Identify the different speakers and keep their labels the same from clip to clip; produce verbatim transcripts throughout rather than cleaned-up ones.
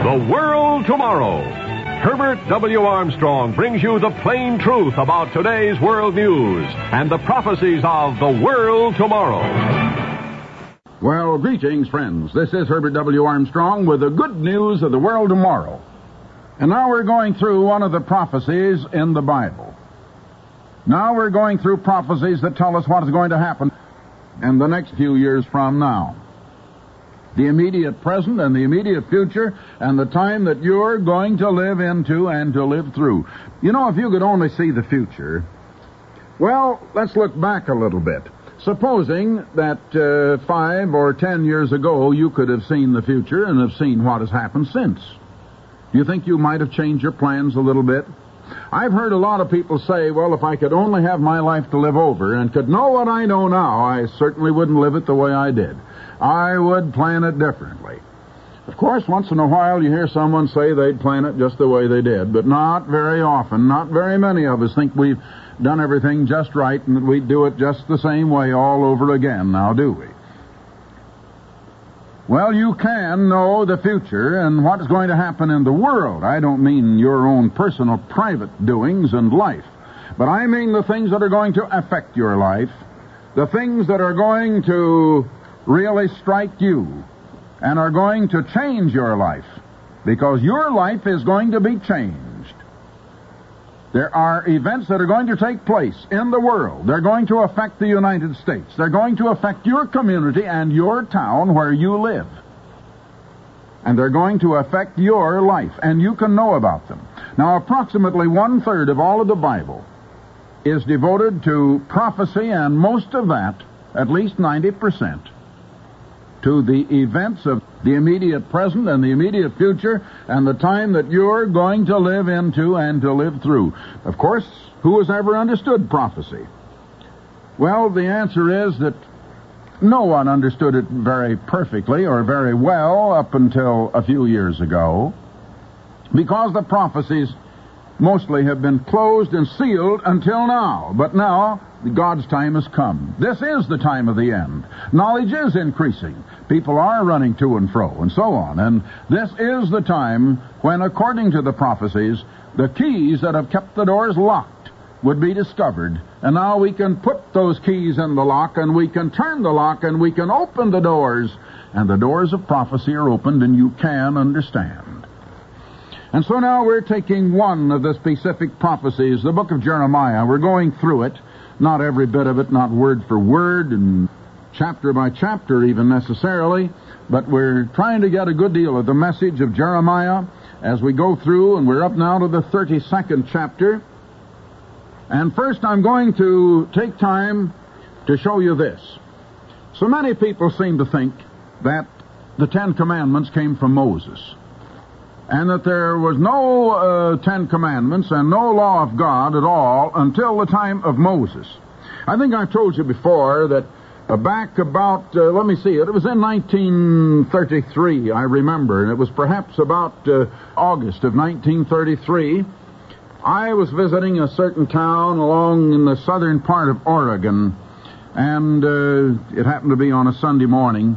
Speaker 1: The World Tomorrow. Herbert W. Armstrong brings you the plain truth about today's world news and the prophecies of the world tomorrow.
Speaker 2: Well, greetings, friends. This is Herbert W. Armstrong with the good news of the world tomorrow. And now we're going through one of the prophecies in the Bible. Now we're going through prophecies that tell us what is going to happen in the next few years from now. The immediate present and the immediate future and the time that you're going to live into and to live through. You know, if you could only see the future, well, let's look back a little bit. Supposing that uh, five or ten years ago you could have seen the future and have seen what has happened since. Do you think you might have changed your plans a little bit? I've heard a lot of people say, well, if I could only have my life to live over and could know what I know now, I certainly wouldn't live it the way I did. I would plan it differently. Of course, once in a while you hear someone say they'd plan it just the way they did, but not very often. Not very many of us think we've done everything just right and that we'd do it just the same way all over again, now do we? Well, you can know the future and what's going to happen in the world. I don't mean your own personal private doings and life, but I mean the things that are going to affect your life, the things that are going to really strike you and are going to change your life, because your life is going to be changed. There are events that are going to take place in the world. They're going to affect the United States. They're going to affect your community and your town where you live. And they're going to affect your life, and you can know about them. Now, approximately one-third of all of the Bible is devoted to prophecy, and most of that, at least ninety percent, to the events of the immediate present and the immediate future and the time that you're going to live into and to live through. Of course, who has ever understood prophecy? Well, the answer is that no one understood it very perfectly or very well up until a few years ago, because the prophecies mostly have been closed and sealed until now. But now, God's time has come. This is the time of the end. Knowledge is increasing. People are running to and fro, and so on. And this is the time when, according to the prophecies, the keys that have kept the doors locked would be discovered. And now we can put those keys in the lock, and we can turn the lock, and we can open the doors. And the doors of prophecy are opened, and you can understand. And so now we're taking one of the specific prophecies, the book of Jeremiah. We're going through it, not every bit of it, not word for word and chapter by chapter even necessarily, but we're trying to get a good deal of the message of Jeremiah as we go through, and we're up now to the thirty-second chapter. And first I'm going to take time to show you this. So many people seem to think that the Ten Commandments came from Moses, and that there was no uh, Ten Commandments and no law of God at all until the time of Moses. I think I've told you before that uh, back about, uh, let me see, it was in nineteen thirty-three, I remember, and it was perhaps about uh, August of nineteen thirty-three, I was visiting a certain town along in the southern part of Oregon, and uh, it happened to be on a Sunday morning,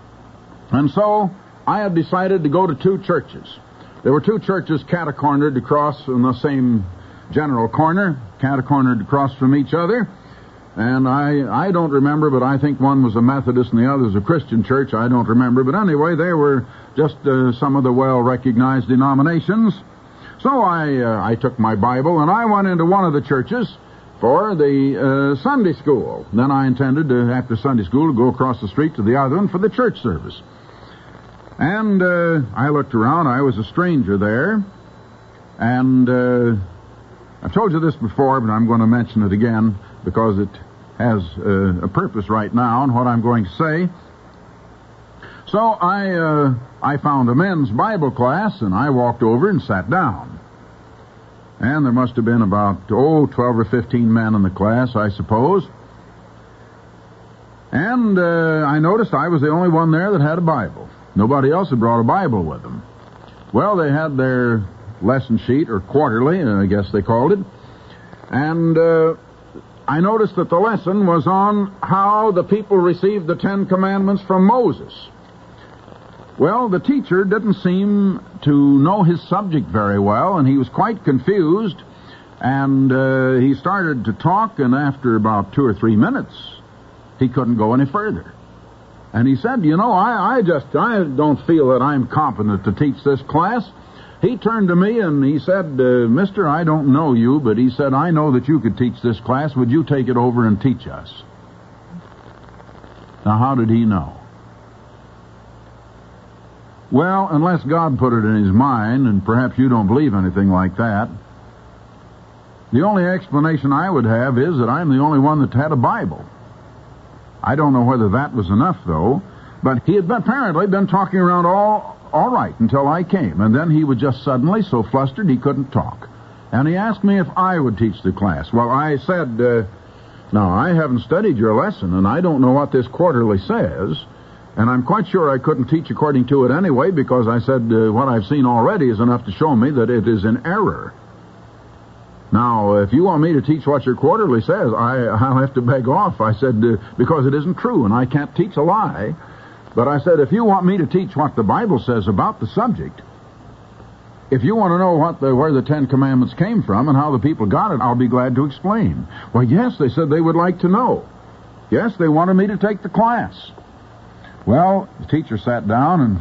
Speaker 2: and so I had decided to go to two churches. There were two churches catacornered across in the same general corner, catacornered across from each other. And I I don't remember, but I think one was a Methodist and the other was a Christian church. I don't remember. But anyway, they were just uh, some of the well-recognized denominations. So I uh, I took my Bible and I went into one of the churches for the uh, Sunday school. Then I intended to, after Sunday school, to go across the street to the other one for the church service. And uh, I looked around. I was a stranger there. And uh, I've told you this before, but I'm going to mention it again because it has uh, a purpose right now in what I'm going to say. So I uh, I found a men's Bible class, and I walked over and sat down. And there must have been about, oh, twelve or fifteen men in the class, I suppose. And uh, I noticed I was the only one there that had a Bible. Nobody else had brought a Bible with them. Well, they had their lesson sheet, or quarterly, I guess they called it. And uh, I noticed that the lesson was on how the people received the Ten Commandments from Moses. Well, the teacher didn't seem to know his subject very well, and he was quite confused, and uh, he started to talk, and after about two or three minutes, he couldn't go any further. And he said, you know, I, I just, I don't feel that I'm competent to teach this class. He turned to me and he said, uh, Mister, I don't know you, but he said, I know that you could teach this class. Would you take it over and teach us? Now, how did he know? Well, unless God put it in his mind, and perhaps you don't believe anything like that, the only explanation I would have is that I'm the only one that had a Bible. I don't know whether that was enough, though, but he had been, apparently been talking around all, all right until I came, and then he was just suddenly so flustered he couldn't talk. And he asked me if I would teach the class. Well, I said, uh, now, I haven't studied your lesson, and I don't know what this quarterly says, and I'm quite sure I couldn't teach according to it anyway, because I said uh, what I've seen already is enough to show me that it is in error. Now, if you want me to teach what your quarterly says, I, I'll have to beg off. I said, uh, because it isn't true, and I can't teach a lie. But I said, if you want me to teach what the Bible says about the subject, if you want to know what the, where the Ten Commandments came from and how the people got it, I'll be glad to explain. Well, yes, they said they would like to know. Yes, they wanted me to take the class. Well, the teacher sat down, and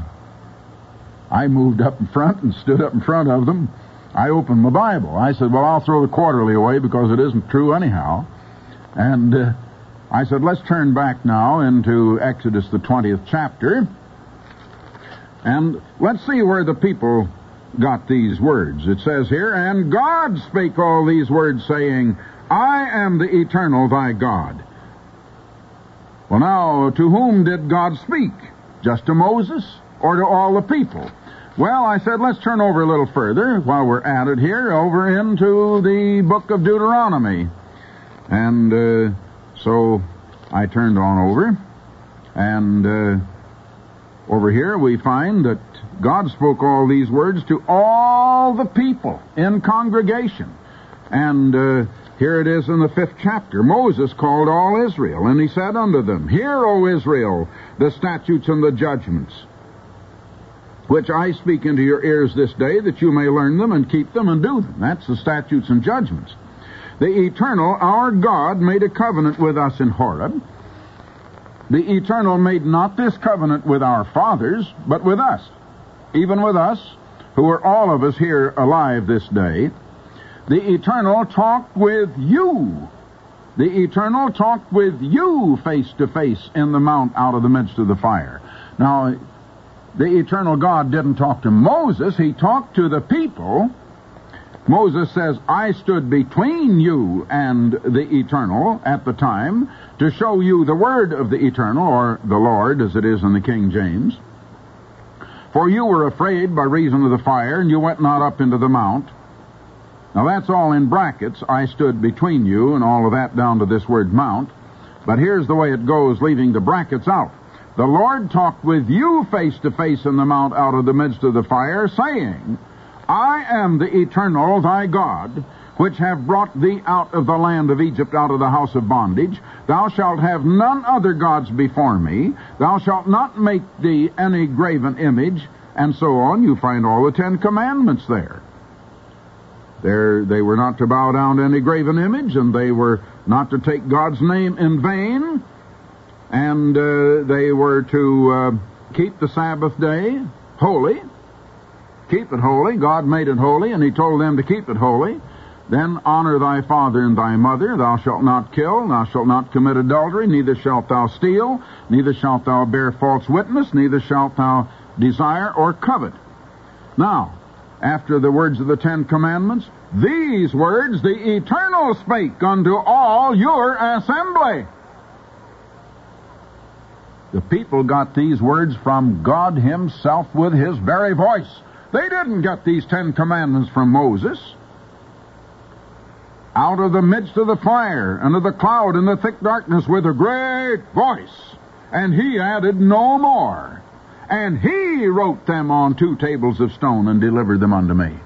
Speaker 2: I moved up in front and stood up in front of them. I opened my Bible. I said, well, I'll throw the quarterly away because it isn't true anyhow. And uh, I said, let's turn back now into Exodus, the twentieth chapter, and let's see where the people got these words. It says here, and God spake all these words, saying, I am the eternal thy God. Well, now, to whom did God speak? Just to Moses or to all the people? Well, I said, let's turn over a little further while we're at it here, over into the book of Deuteronomy. And uh, so I turned on over, and uh, over here we find that God spoke all these words to all the people in congregation. And uh, here it is in the fifth chapter. Moses called all Israel, and he said unto them, Hear, O Israel, the statutes and the judgments, which I speak into your ears this day, that you may learn them and keep them and do them. That's the statutes and judgments. The Eternal, our God, made a covenant with us in Horeb. The Eternal made not this covenant with our fathers, but with us, even with us, who are all of us here alive this day. The Eternal talked with you. The Eternal talked with you face to face in the mount out of the midst of the fire. Now, the Eternal God didn't talk to Moses. He talked to the people. Moses says, I stood between you and the Eternal at the time to show you the word of the Eternal, or the Lord, as it is in the King James. For you were afraid by reason of the fire, and you went not up into the mount. Now that's all in brackets. I stood between you, and all of that down to this word mount. But here's the way it goes, leaving the brackets out. The Lord talked with you face to face in the mount out of the midst of the fire, saying, I am the Eternal thy God, which have brought thee out of the land of Egypt, out of the house of bondage. Thou shalt have none other gods before me. Thou shalt not make thee any graven image, and so on. You find all the Ten Commandments there. There, they were not to bow down to any graven image, and they were not to take God's name in vain, and uh, they were to uh, keep the Sabbath day holy. Keep it holy. God made it holy, and he told them to keep it holy. Then honor thy father and thy mother. Thou shalt not kill. Thou shalt not commit adultery. Neither shalt thou steal. Neither shalt thou bear false witness. Neither shalt thou desire or covet. Now, after the words of the Ten Commandments, these words the Eternal spake unto all your assembly. The people got these words from God himself with his very voice. They didn't get these Ten Commandments from Moses. Out of the midst of the fire, and of the cloud, and the thick darkness, with a great voice. And he added no more. And he wrote them on two tables of stone and delivered them unto me.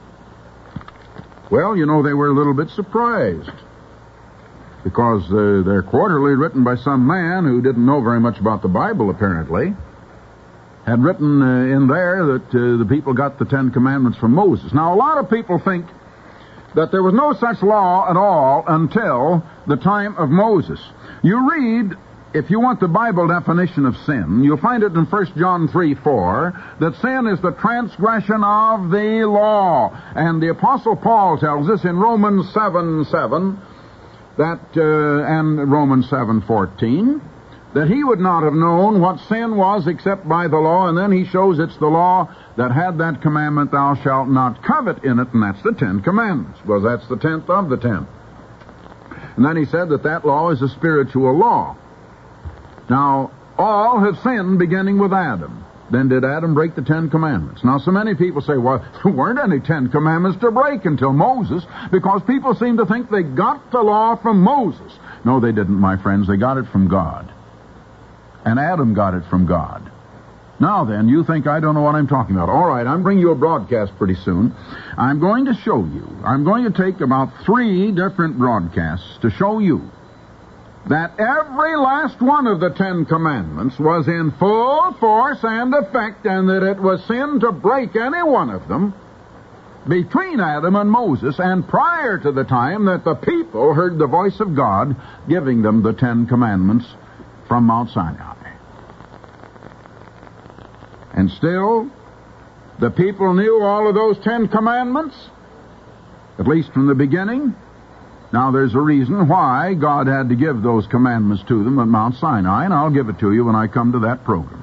Speaker 2: Well, you know, they were a little bit surprised, because uh, they're quarterly written by some man who didn't know very much about the Bible, apparently, had written uh, in there that uh, the people got the Ten Commandments from Moses. Now, a lot of people think that there was no such law at all until the time of Moses. You read, if you want the Bible definition of sin, you'll find it in First John three four, that sin is the transgression of the law. And the Apostle Paul tells us in Romans seven seven, that, uh, and Romans seven fourteen, that he would not have known what sin was except by the law, and then he shows it's the law that had that commandment, thou shalt not covet, in it, and that's the Ten Commandments. Well, that's the tenth of the ten. And then he said that that law is a spiritual law. Now, all have sinned beginning with Adam. Then did Adam break the Ten Commandments? Now, so many people say, well, there weren't any Ten Commandments to break until Moses, because people seem to think they got the law from Moses. No, they didn't, my friends. They got it from God. And Adam got it from God. Now then, you think I don't know what I'm talking about. All right, I'm bringing you a broadcast pretty soon. I'm going to show you. I'm going to take about three different broadcasts to show you that every last one of the Ten Commandments was in full force and effect, and that it was sin to break any one of them between Adam and Moses, and prior to the time that the people heard the voice of God giving them the Ten Commandments from Mount Sinai. And still, the people knew all of those Ten Commandments, at least from the beginning. Now, there's a reason why God had to give those commandments to them at Mount Sinai, and I'll give it to you when I come to that program.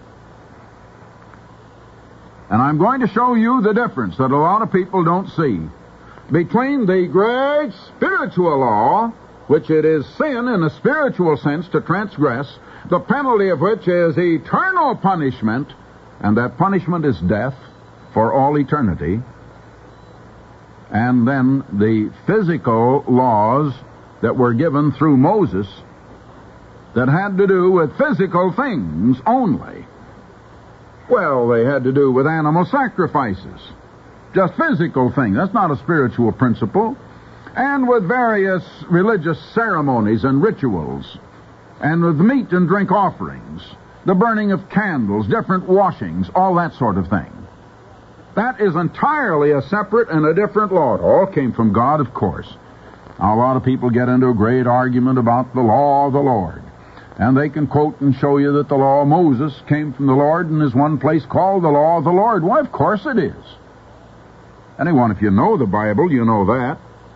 Speaker 2: And I'm going to show you the difference that a lot of people don't see between the great spiritual law, which it is sin in a spiritual sense to transgress, the penalty of which is eternal punishment, and that punishment is death for all eternity, and then the physical laws that were given through Moses that had to do with physical things only. Well, they had to do with animal sacrifices. Just physical things. That's not a spiritual principle. And with various religious ceremonies and rituals, and with meat and drink offerings, the burning of candles, different washings, all that sort of thing. That is entirely a separate and a different law. It all came from God, of course. Now, a lot of people get into a great argument about the law of the Lord. And they can quote and show you that the law of Moses came from the Lord and is one place called the law of the Lord. Why, of course it is. Anyone, if you know the Bible, you know that.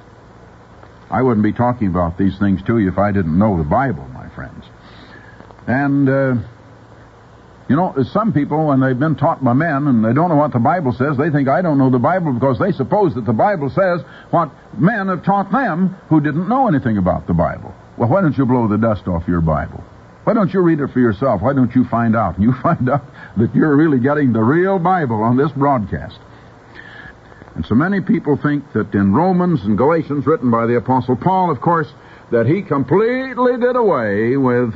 Speaker 2: I wouldn't be talking about these things to you if I didn't know the Bible, my friends. And, uh, you know, some people, when they've been taught by men and they don't know what the Bible says, they think I don't know the Bible because they suppose that the Bible says what men have taught them who didn't know anything about the Bible. Well, why don't you blow the dust off your Bible? Why don't you read it for yourself? Why don't you find out? And you find out that you're really getting the real Bible on this broadcast. And so many people think that in Romans and Galatians, written by the Apostle Paul, of course, that he completely did away with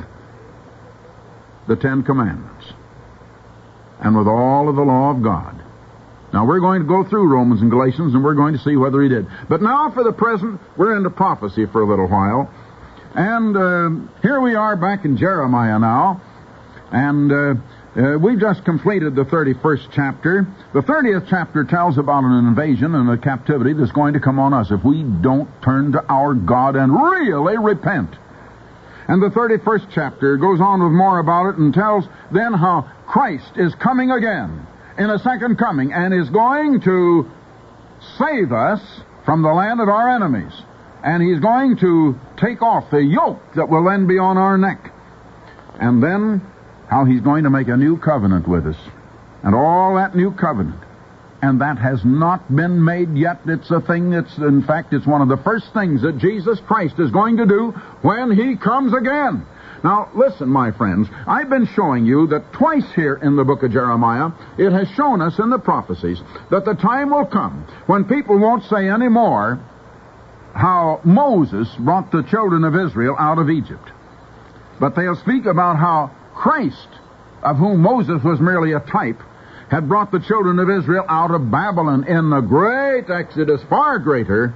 Speaker 2: the Ten Commandments and with all of the law of God. Now, we're going to go through Romans and Galatians, and we're going to see whether he did. But now, for the present, we're into prophecy for a little while. And uh, here we are back in Jeremiah now. And uh, uh, we've just completed the thirty-first chapter. The thirtieth chapter tells about an invasion and a captivity that's going to come on us if we don't turn to our God and really repent. And the thirty-first chapter goes on with more about it and tells then how Christ is coming again in a second coming and is going to save us from the land of our enemies. And he's going to take off the yoke that will then be on our neck. And then how he's going to make a new covenant with us. And all that new covenant. And that has not been made yet. It's a thing that's, in fact, it's one of the first things that Jesus Christ is going to do when he comes again. Now, listen, my friends, I've been showing you that twice here in the book of Jeremiah, it has shown us in the prophecies that the time will come when people won't say any more how Moses brought the children of Israel out of Egypt. But they'll speak about how Christ, of whom Moses was merely a type, had brought the children of Israel out of Babylon in the great Exodus, far greater,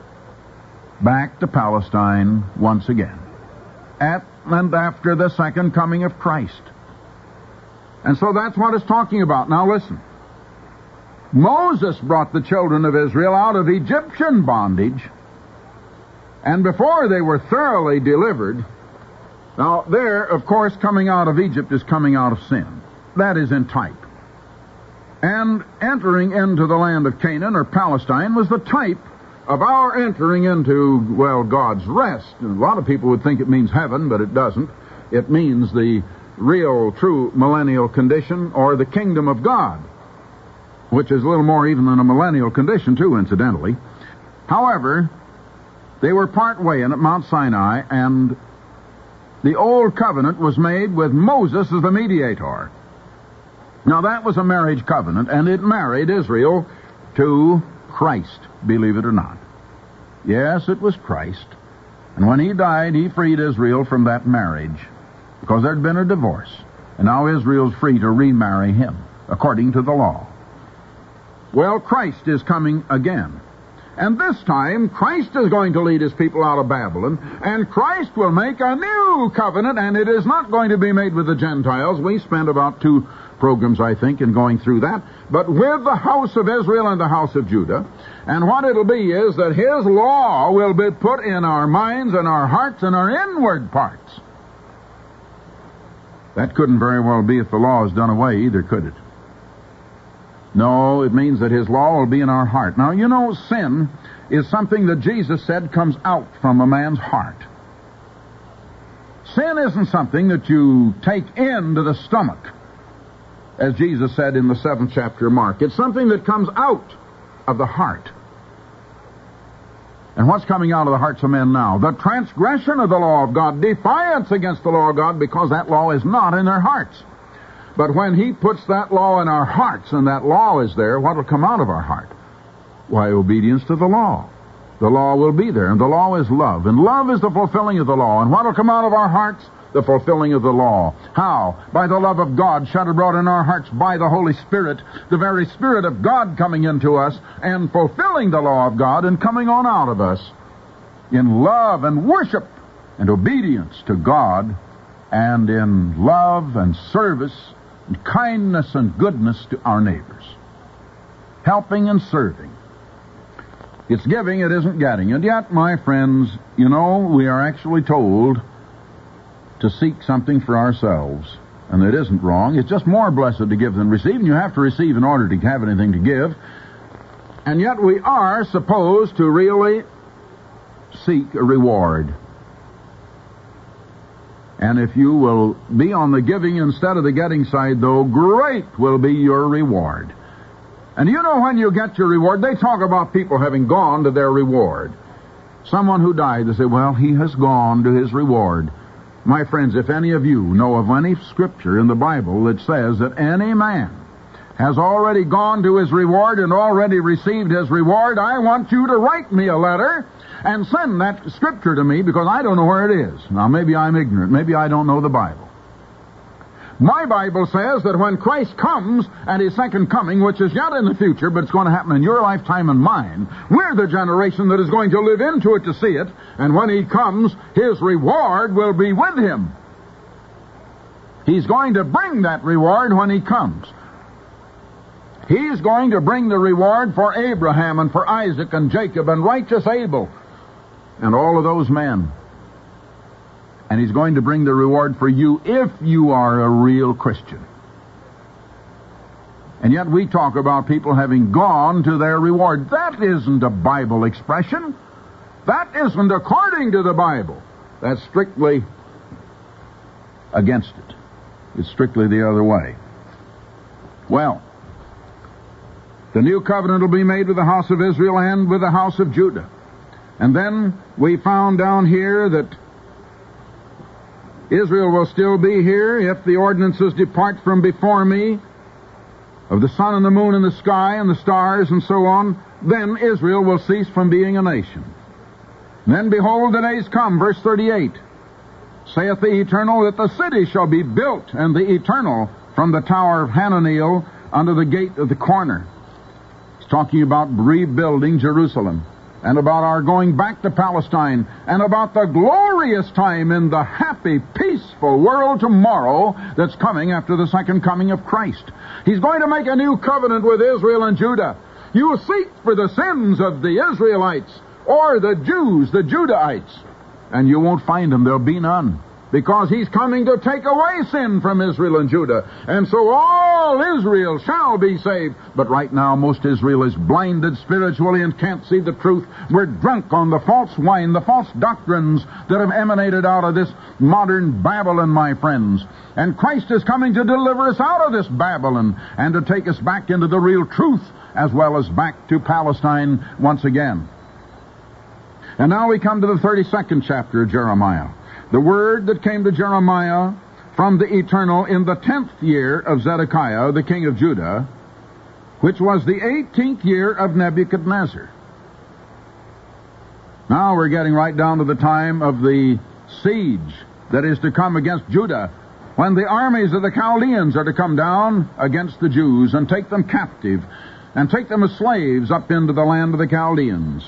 Speaker 2: back to Palestine once again, at and after the second coming of Christ. And so that's what it's talking about. Now listen. Moses brought the children of Israel out of Egyptian bondage, and before they were thoroughly delivered, now there, of course, coming out of Egypt is coming out of sin. That is in type. And entering into the land of Canaan, or Palestine, was the type of our entering into, well, God's rest. And a lot of people would think it means heaven, but it doesn't. It means the real, true millennial condition, or the kingdom of God, which is a little more even than a millennial condition, too, incidentally. However, they were part way in at Mount Sinai, and the old covenant was made with Moses as the mediator. Now, that was a marriage covenant, and it married Israel to Christ, believe it or not. Yes, it was Christ. And when he died, he freed Israel from that marriage, because there'd been a divorce. And now Israel's free to remarry him, according to the law. Well, Christ is coming again. And this time, Christ is going to lead his people out of Babylon, and Christ will make a new covenant, and it is not going to be made with the Gentiles. We spent about two programs, I think, in going through that, but with the house of Israel and the house of Judah. And what it'll be is that his law will be put in our minds and our hearts and our inward parts. That couldn't very well be if the law is done away either, could it? No, it means that his law will be in our heart. Now, you know, sin is something that Jesus said comes out from a man's heart. Sin isn't something that you take into the stomach, as Jesus said in the seventh chapter of Mark. It's something that comes out of the heart. And what's coming out of the hearts of men now? The transgression of the law of God, defiance against the law of God, because that law is not in their hearts. But when he puts that law in our hearts, and that law is there, what will come out of our heart? Why, obedience to the law. The law will be there, and the law is love. And love is the fulfilling of the law. And what will come out of our hearts? The fulfilling of the law. How? By the love of God shed abroad in our hearts by the Holy Spirit, the very Spirit of God coming into us and fulfilling the law of God and coming on out of us in love and worship and obedience to God, and in love and service and kindness and goodness to our neighbors. Helping and serving. It's giving, it isn't getting. And yet, my friends, you know, we are actually told to seek something for ourselves. And it isn't wrong. It's just more blessed to give than receive, and you have to receive in order to have anything to give. And yet we are supposed to really seek a reward. And if you will be on the giving instead of the getting side, though, great will be your reward. And you know, when you get your reward, they talk about people having gone to their reward. Someone who died, they say, well, he has gone to his reward. My friends, if any of you know of any scripture in the Bible that says that any man has already gone to his reward and already received his reward, I want you to write me a letter and send that scripture to me, because I don't know where it is. Now, maybe I'm ignorant. Maybe I don't know the Bible. My Bible says that when Christ comes at his second coming, which is yet in the future, but it's going to happen in your lifetime and mine, we're the generation that is going to live into it to see it, and when he comes, his reward will be with him. He's going to bring that reward when he comes. He's going to bring the reward for Abraham and for Isaac and Jacob and righteous Abel and all of those men. And he's going to bring the reward for you if you are a real Christian. And yet we talk about people having gone to their reward. That isn't a Bible expression. That isn't according to the Bible. That's strictly against it. It's strictly the other way. Well, the new covenant will be made with the house of Israel and with the house of Judah. And then we found down here that Israel will still be here if the ordinances depart from before me, of the sun and the moon and the sky and the stars and so on. Then Israel will cease from being a nation. Then behold, the days come, verse thirty-eight, saith the Eternal, that the city shall be built, and the Eternal from the tower of Hananeel unto the gate of the corner. He's talking about rebuilding Jerusalem, and about our going back to Palestine, and about the glorious time in the happy, peaceful wonderful world tomorrow that's coming after the second coming of Christ. He's going to make a new covenant with Israel and Judah. You seek for the sins of the Israelites or the Jews, the Judahites, and you won't find them. There'll be none. Because he's coming to take away sin from Israel and Judah. And so all Israel shall be saved. But right now, most Israel is blinded spiritually and can't see the truth. We're drunk on the false wine, the false doctrines that have emanated out of this modern Babylon, my friends. And Christ is coming to deliver us out of this Babylon and to take us back into the real truth, as well as back to Palestine once again. And now we come to the thirty-second chapter of Jeremiah. The word that came to Jeremiah from the Eternal in the tenth year of Zedekiah, the king of Judah, which was the eighteenth year of Nebuchadnezzar. Now we're getting right down to the time of the siege that is to come against Judah, when the armies of the Chaldeans are to come down against the Jews and take them captive and take them as slaves up into the land of the Chaldeans.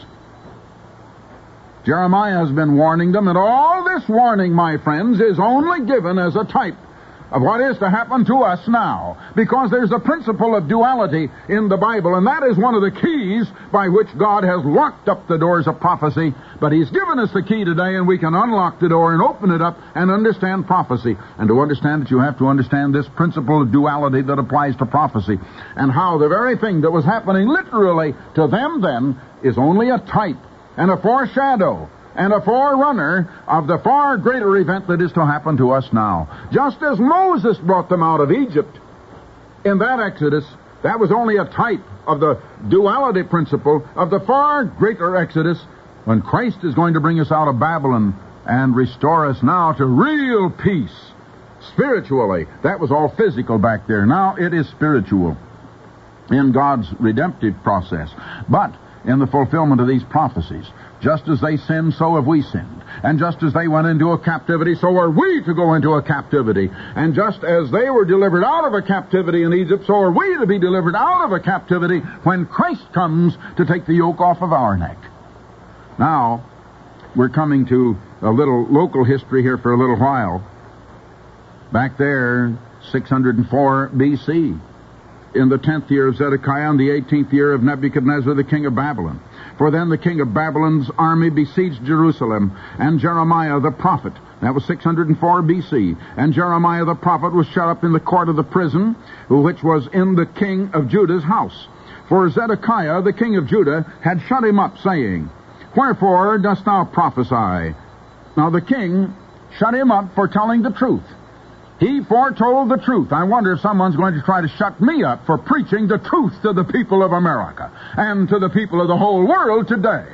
Speaker 2: Jeremiah has been warning them, and all this warning, my friends, is only given as a type of what is to happen to us now, because there's a principle of duality in the Bible, and that is one of the keys by which God has locked up the doors of prophecy. But He's given us the key today, and we can unlock the door and open it up and understand prophecy. And to understand it, you have to understand this principle of duality that applies to prophecy, and how the very thing that was happening literally to them then is only a type and a foreshadow and a forerunner of the far greater event that is to happen to us now. Just as Moses brought them out of Egypt in that Exodus, that was only a type of the duality principle of the far greater Exodus, when Christ is going to bring us out of Babylon and restore us now to real peace spiritually. That was all physical back there. Now it is spiritual in God's redemptive process. But in the fulfillment of these prophecies, just as they sinned, so have we sinned. And just as they went into a captivity, so are we to go into a captivity. And just as they were delivered out of a captivity in Egypt, so are we to be delivered out of a captivity when Christ comes to take the yoke off of our neck. Now, we're coming to a little local history here for a little while. Back there, six hundred four B C, in the tenth year of Zedekiah, and the eighteenth year of Nebuchadnezzar, the king of Babylon. For then the king of Babylon's army besieged Jerusalem, and Jeremiah the prophet, that was six hundred four B C, and Jeremiah the prophet was shut up in the court of the prison, which was in the king of Judah's house. For Zedekiah, the king of Judah, had shut him up, saying, Wherefore dost thou prophesy? Now the king shut him up for telling the truth. He foretold the truth. I wonder if someone's going to try to shut me up for preaching the truth to the people of America and to the people of the whole world today.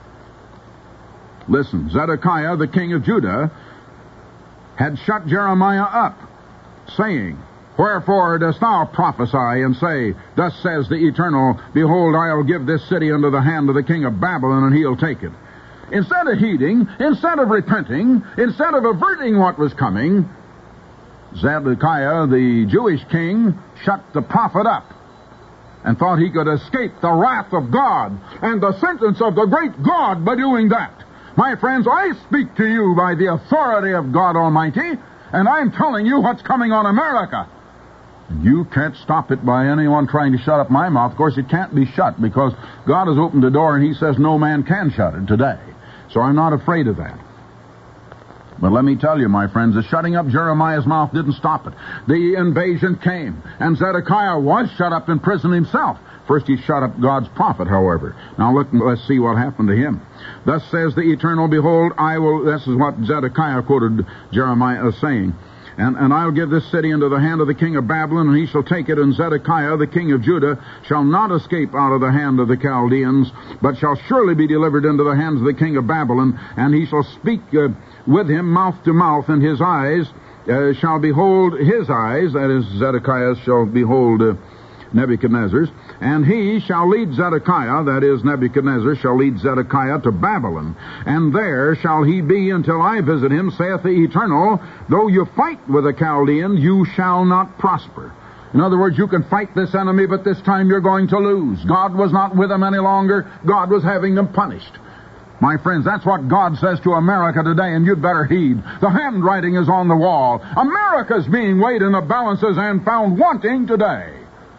Speaker 2: Listen, Zedekiah, the king of Judah, had shut Jeremiah up, saying, Wherefore dost thou prophesy and say, Thus says the Eternal, Behold, I'll give this city unto the hand of the king of Babylon, and he'll take it. Instead of heeding, instead of repenting, instead of averting what was coming, Zedekiah, the Jewish king, shut the prophet up and thought he could escape the wrath of God and the sentence of the great God by doing that. My friends, I speak to you by the authority of God Almighty, and I'm telling you what's coming on America. You can't stop it by anyone trying to shut up my mouth. Of course, it can't be shut because God has opened the door and He says no man can shut it today. So I'm not afraid of that. But let me tell you, my friends, the shutting up Jeremiah's mouth didn't stop it. The invasion came, and Zedekiah was shut up in prison himself. First he shut up God's prophet, however. Now look, let's see what happened to him. Thus says the Eternal, Behold, I will... This is what Zedekiah quoted Jeremiah as saying. And, and I'll give this city into the hand of the king of Babylon, and he shall take it, and Zedekiah, the king of Judah, shall not escape out of the hand of the Chaldeans, but shall surely be delivered into the hands of the king of Babylon, and he shall speak uh, with him mouth to mouth, and his eyes uh, shall behold his eyes, that is, Zedekiah shall behold uh, Nebuchadnezzar's, and he shall lead Zedekiah, that is, Nebuchadnezzar shall lead Zedekiah to Babylon, and there shall he be until I visit him, saith the Eternal. Though you fight with the Chaldean, you shall not prosper. In other words, you can fight this enemy, but this time you're going to lose. God was not with them any longer. God was having them punished. My friends, that's what God says to America today, and you'd better heed. The handwriting is on the wall. America's being weighed in the balances and found wanting today.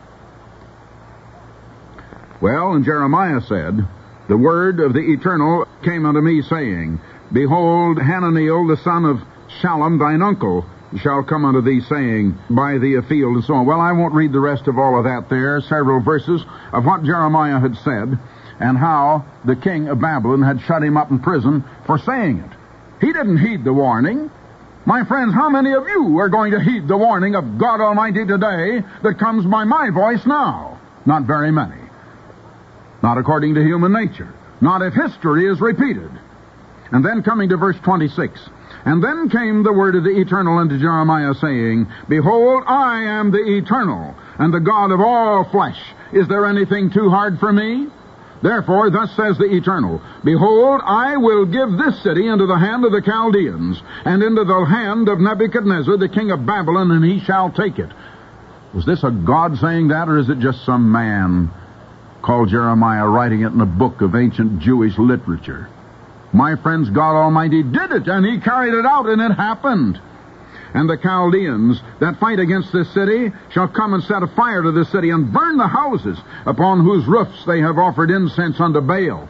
Speaker 2: Well, and Jeremiah said, the word of the Eternal came unto me, saying, Behold, Hananiel, the son of Shallum, thine uncle, shall come unto thee, saying, Buy thee a field, and so on. Well, I won't read the rest of all of that there. Several verses of what Jeremiah had said, and how the king of Babylon had shut him up in prison for saying it. He didn't heed the warning. My friends, how many of you are going to heed the warning of God Almighty today that comes by my voice now? Not very many. Not according to human nature. Not if history is repeated. And then coming to verse twenty-six, And then came the word of the Eternal unto Jeremiah, saying, Behold, I am the Eternal, and the God of all flesh. Is there anything too hard for me? Therefore, thus says the Eternal, Behold, I will give this city into the hand of the Chaldeans, and into the hand of Nebuchadnezzar, the king of Babylon, and he shall take it. Was this a God saying that, or is it just some man called Jeremiah writing it in a book of ancient Jewish literature? My friends, God Almighty did it, and he carried it out, and it happened. And the Chaldeans that fight against this city shall come and set a fire to this city and burn the houses upon whose roofs they have offered incense unto Baal.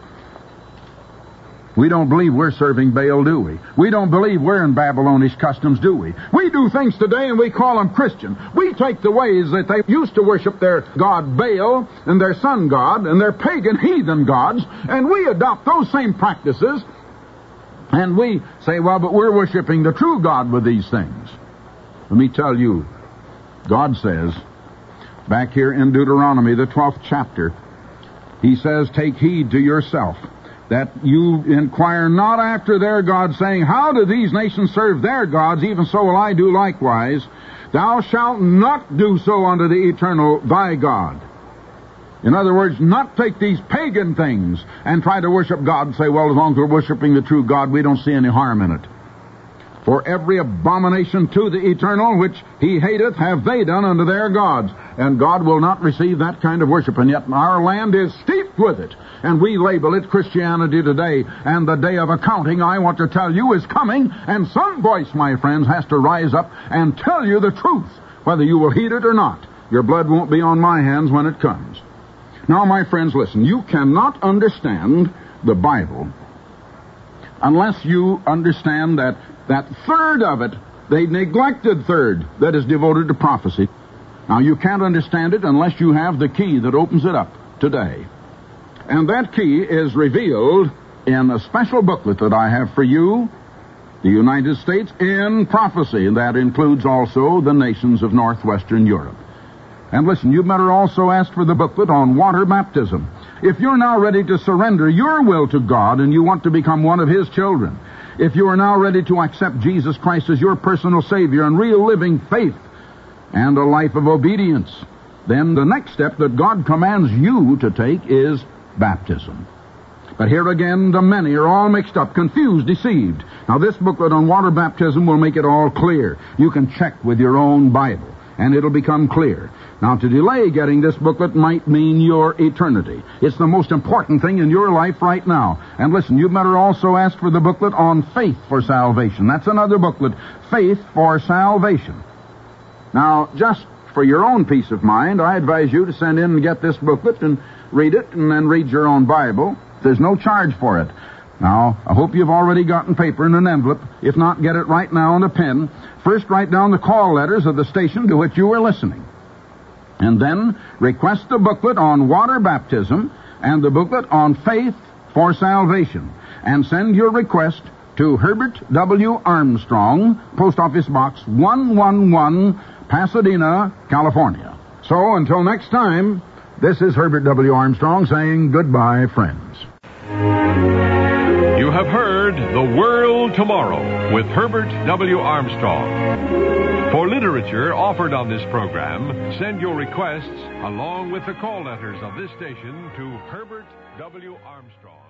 Speaker 2: We don't believe we're serving Baal, do we? We don't believe we're in Babylonish customs, do we? We do things today and we call them Christian. We take the ways that they used to worship their god Baal and their sun god and their pagan heathen gods, and we adopt those same practices. And we say, well, but we're worshiping the true God with these things. Let me tell you, God says, back here in Deuteronomy, the twelfth chapter, he says, Take heed to yourself, that you inquire not after their gods, saying, How do these nations serve their gods? Even so will I do likewise. Thou shalt not do so unto the Eternal thy God. In other words, not take these pagan things and try to worship God and say, well, as long as we're worshiping the true God, we don't see any harm in it. For every abomination to the Eternal which he hateth have they done unto their gods. And God will not receive that kind of worship. And yet our land is steeped with it. And we label it Christianity today. And the day of accounting, I want to tell you, is coming. And some voice, my friends, has to rise up and tell you the truth, whether you will heed it or not. Your blood won't be on my hands when it comes. Now, my friends, listen. You cannot understand the Bible unless you understand that that third of it, the neglected third, that is devoted to prophecy. Now, you can't understand it unless you have the key that opens it up today. And that key is revealed in a special booklet that I have for you, the United States in Prophecy, and that includes also the nations of northwestern Europe. And listen, you better also ask for the booklet on water baptism. If you're now ready to surrender your will to God and you want to become one of His children, if you are now ready to accept Jesus Christ as your personal Savior and real living faith and a life of obedience, then the next step that God commands you to take is baptism. But here again, the many are all mixed up, confused, deceived. Now, this booklet on water baptism will make it all clear. You can check with your own Bible, and it'll become clear. Now, to delay getting this booklet might mean your eternity. It's the most important thing in your life right now. And listen, you better also ask for the booklet on faith for salvation. That's another booklet, Faith for Salvation. Now, just for your own peace of mind, I advise you to send in and get this booklet and read it, and then read your own Bible. There's no charge for it. Now, I hope you've already gotten paper and an envelope. If not, get it right now and a pen. First, write down the call letters of the station to which you were listening. And then request the booklet on water baptism and the booklet on faith for salvation. And send your request to Herbert W. Armstrong, Post Office Box one one one, Pasadena, California. So, until next time, this is Herbert W. Armstrong saying goodbye, friends.
Speaker 1: You have heard The World Tomorrow with Herbert W. Armstrong. For literature offered on this program, send your requests along with the call letters of this station to Herbert W. Armstrong.